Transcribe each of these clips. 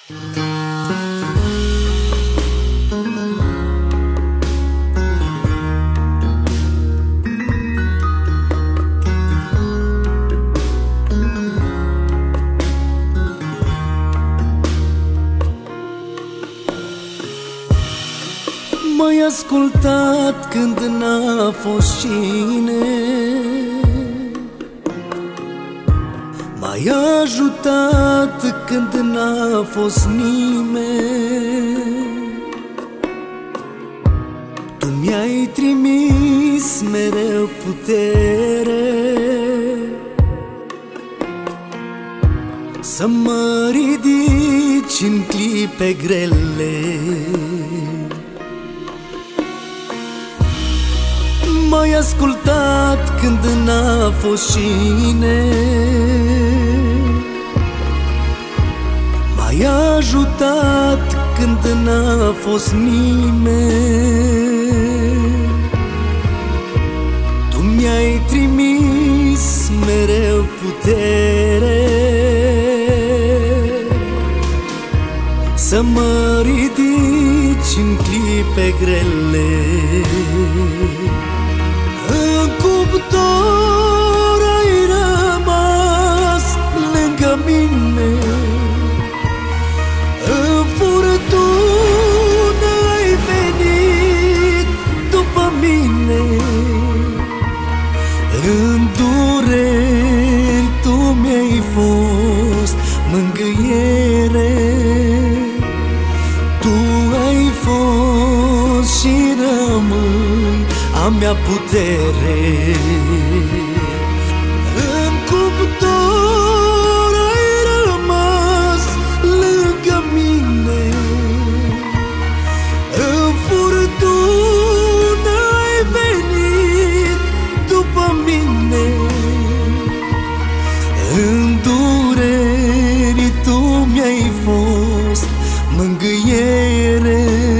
M-ai ascultat când n-a fost cine, m-ai ajutat când n-a fost nimeni. Tu mi-ai trimis mereu putere să mă ridici în clipe grele. M-ai ascultat când n-a fost cine, m-ai ajutat când n-a fost nimeni. Tu mi-ai trimis mereu putere să mă ridici în clipe grele. În cuptor ai rămas lângă mine, în furtună ai venit după mine, în dureri tu mi-ai fost mângâiere. Tu ai fost și rămâi a mea putere. În cuptor ai rămas lângă mine, în furtună ai venit după mine, în dureri tu mi-ai fost mângâiere.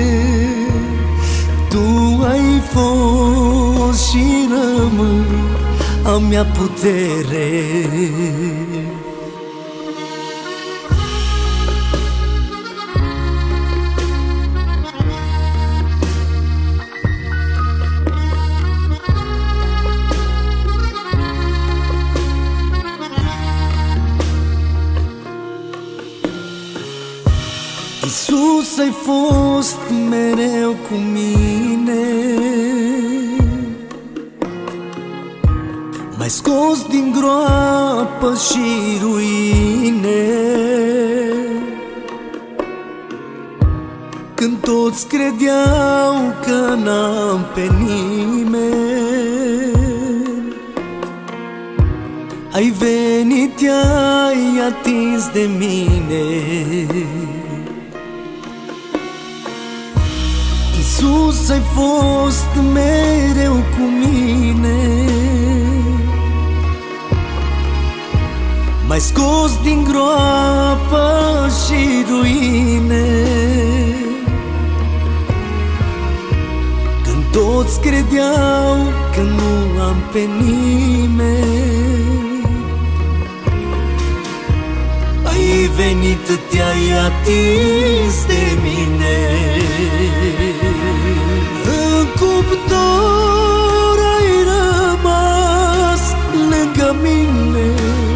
Tu ai fost și rămâi a mea putere. Iisus, ai fost mereu cu mine, m-ai scos din groapă și ruine, când toți credeau că n-am pe nimeni. Ai venit, te-ai atins de mine. Iisus, ai fost mereu cu mine, m-ai scos din groapă și ruine, când toți credeau că nu am pe nimeni. Ai venit, te-ai atins de mine, în cuptor ai rămas lângă mine,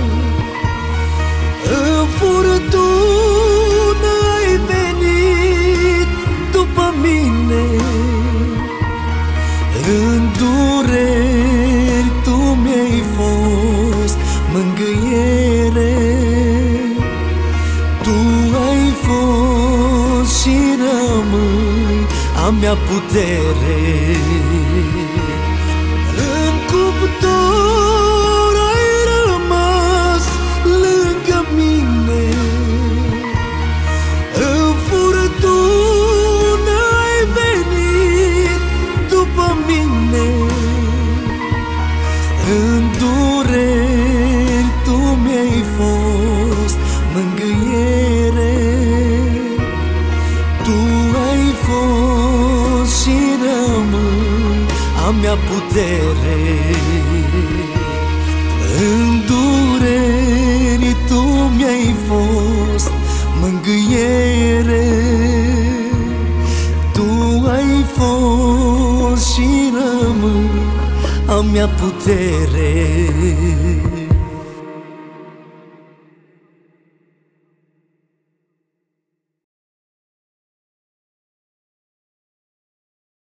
în furtună ai venit după mine, în dureri tu mi-ai fost mângâiere. Tu ai fost și rămâi a mea putere. În cuptor ai rămas lângă mine, în furtună ai venit după mine, în dureri tu mi-ai fost mângâiere. Tu ai fost și rămâi a mea putere. În dureri tu mi-ai fost mângâiere. și rămân a mea putere.